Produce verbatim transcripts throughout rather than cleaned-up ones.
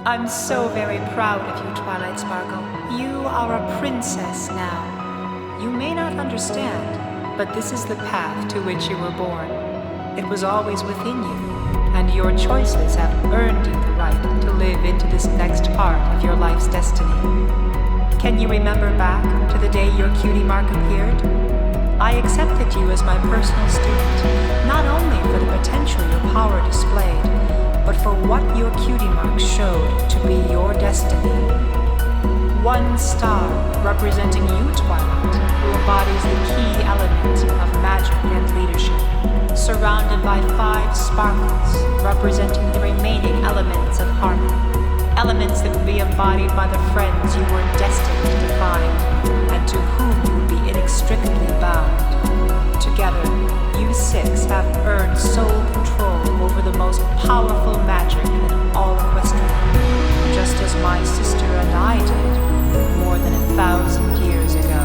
I'm so very proud of you, Twilight Sparkle. You are a princess now. You may not understand, but this is the path to which you were born. It was always within you, and your choices have earned you the right to live into this next part of your life's destiny. Can you remember back to the day your cutie mark appeared? I accepted you as my personal student, not only for the potential your power displayed, but for what your cutie mark showed to be your destiny. One star representing you, Twilight, who embodies the key element of magic and leadership, surrounded by five sparkles representing the remaining elements of harmony, elements that would be embodied by the friends you were destined to find, and to whom you would be inextricably bound. Together, you six have earned sole control over the most powerful magic in all Equestria, just as my sister and I did more than a thousand years ago.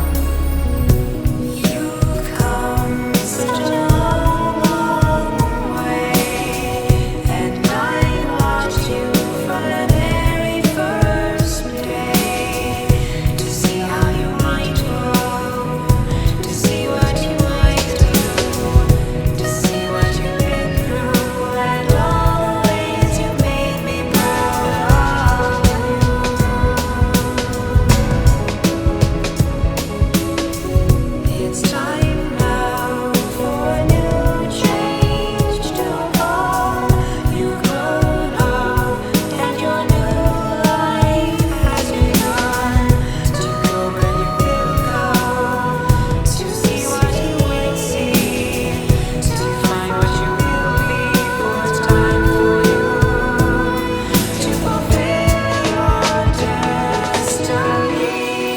You've come such a long, long way, and I watched you from the very first day to see how you might grow, to see what you might do, to see what you've been through, and all the ways you made me proud of you. It's time now for a new change to come. You've grown up, and your new life has begun. To go where you will go, to see what you will see, to find what you will be. For it's time for you to fulfill your destiny.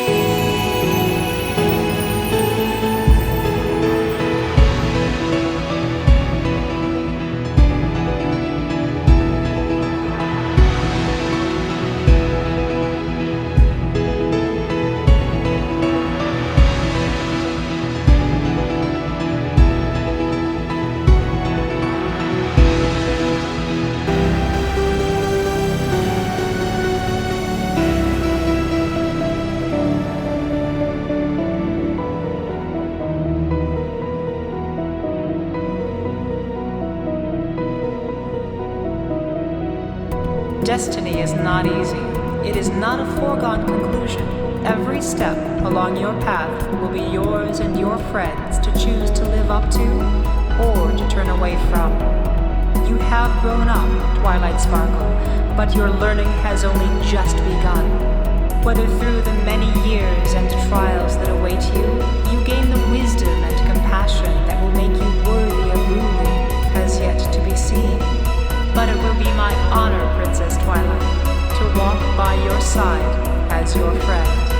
Destiny is not easy. It is not a foregone conclusion. Every step along your path will be yours and your friends to choose to live up to or to turn away from. You have grown up, Twilight Sparkle, but your learning has only just begun. Whether through the many years and trials that await you, you gain the wisdom and compassion that will make you worthy of ruling has yet to be seen. But it will be my honor, Princess Twilight, to walk by your side as your friend.